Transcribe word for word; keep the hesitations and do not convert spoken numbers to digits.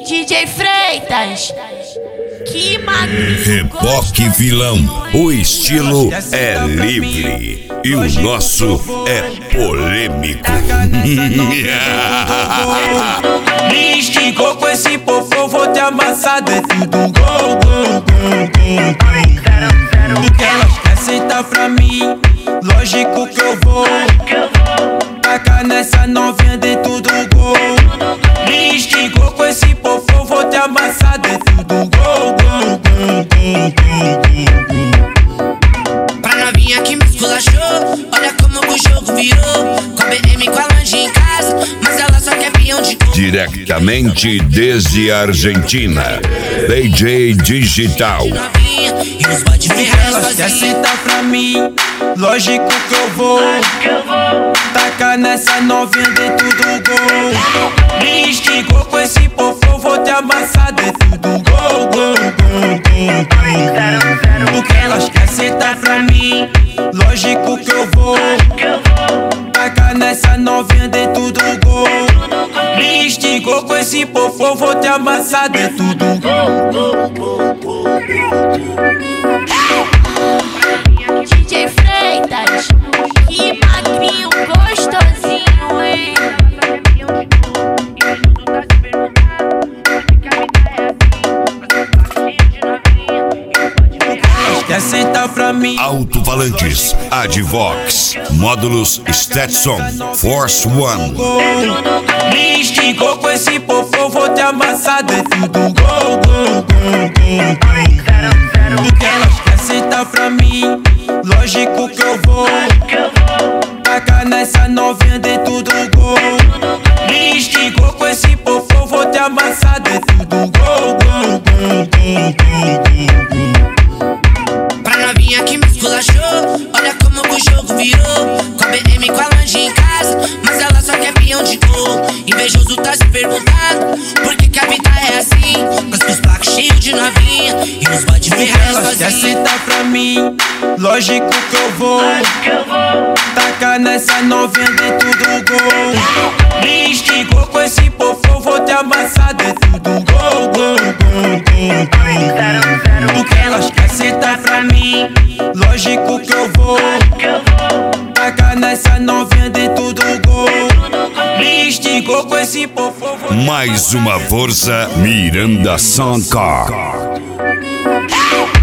D J Freitas, que magnífico. Reboque vilão, o estilo é livre e o nosso é polêmico. Me esticou com esse popô, vou te amassar dentro do gol, gol, gol, gol, gol. O que elas querem sentar pra mim, lógico que eu vou tacar nessa novinha dentro do gol. Me esticou com esse popô, vou te amassar dentro do gol, gol, gol, gol, gol, gol. Pra novinha que me esculachou, olha como o jogo virou. Com a B M com a lanche em casa, mas ela só quer peão de cor. Diretamente desde a Argentina, D J Digital. E os bode ferrar Elas querem sentar pra mim, lógico que eu vou tacar nessa novinha dentro do gol. Me esticou com esse popô, vou te amassar dentro do gol, gol, gol, gol, gol. O que elas querem sentar pra mim, lógico que eu vou tacar nessa novinha dentro do gol. Me esticou com esse popô, vou te amassar dentro do gol. D J Freitas, que magrinho gostosinho, hein? Quer sentar pra mim? Alto-falantes, Advox, módulos Stetson, Force One. Me esticou com esse popô, vou te amassar dentro do gol, gol, gol, gol, gol. O que elas querem sentar pra mim, lógico que eu vou tacar nessa novinha dentro do gol. Me esticou com esse popô, vou te amassar dentro do gol, gol, gol, gol, gol, gol. Pra novinha que me esculachou, olha como o jogo virou. Com a B M com a lanche em casa, mas ela só quer peão de cor. Invejoso tá se perguntando por que que a vida é assim, com os placos cheios de novinha e os bode ferrar Elas querem sozinho. sentar pra mim, lógico que eu vou tacar nessa novinha dentro do gol. Me esticou com esse popô, vou te amassar dentro do gol, gol, gol, gol, gol. O que elas querem sentar pra mim, lógico que eu vou tacar nessa novinha dentro do gol. Me esticou com esse popô, vou te Mais uma força, Miranda Soundcar.